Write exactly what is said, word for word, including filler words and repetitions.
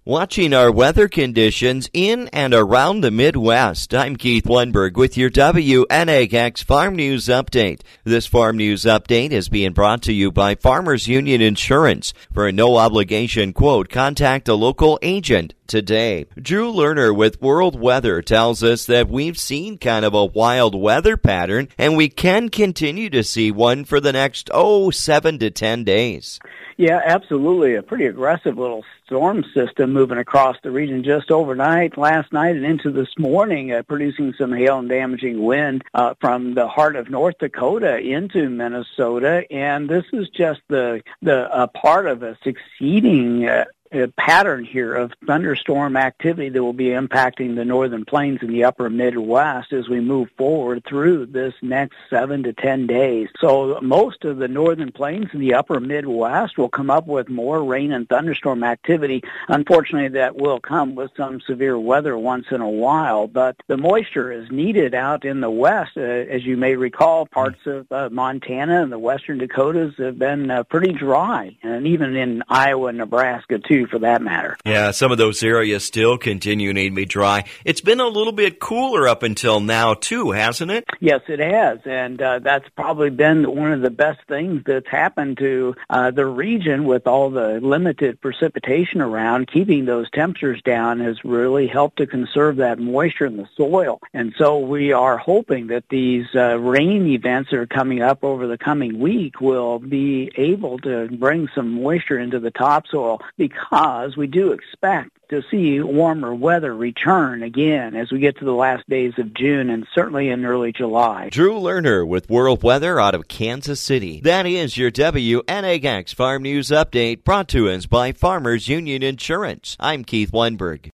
Watching our weather conditions in and around the Midwest. I'm Keith Lundberg with your W N A X Farm News Update. This Farm News Update is being brought to you by Farmers Union Insurance. For a no-obligation quote, contact a local agent today. Drew Lerner with World Weather tells us that we've seen kind of a wild weather pattern, and we can continue to see one for the next, oh, seven to ten days. Yeah, absolutely. A pretty aggressive little storm system moving across the region just overnight, last night, and into this morning, uh, producing some hail and damaging wind uh, from the heart of North Dakota into Minnesota. And this is just the the uh, part of a succeeding uh, a pattern here of thunderstorm activity that will be impacting the northern plains and the upper Midwest as we move forward through this next seven to ten days. So most of the northern plains and the upper Midwest will come up with more rain and thunderstorm activity. Unfortunately, that will come with some severe weather once in a while, but the moisture is needed out in the west. Uh, as you may recall, parts of uh, Montana and the western Dakotas have been uh, pretty dry, and even in Iowa and Nebraska, too, for that matter. Yeah, some of those areas still continue to be dry. It's been a little bit cooler up until now, too, hasn't it? Yes, it has, and uh, that's probably been one of the best things that's happened to uh, the region with all the limited precipitation around. Keeping those temperatures down has really helped to conserve that moisture in the soil, and so we are hoping that these uh, rain events that are coming up over the coming week will be able to bring some moisture into the topsoil, because we do expect to see warmer weather return again as we get to the last days of June and certainly in early July. Drew Lerner with World Weather out of Kansas City. That is your W N A X Farm News Update, brought to us by Farmers Union Insurance. I'm Keith Lundberg.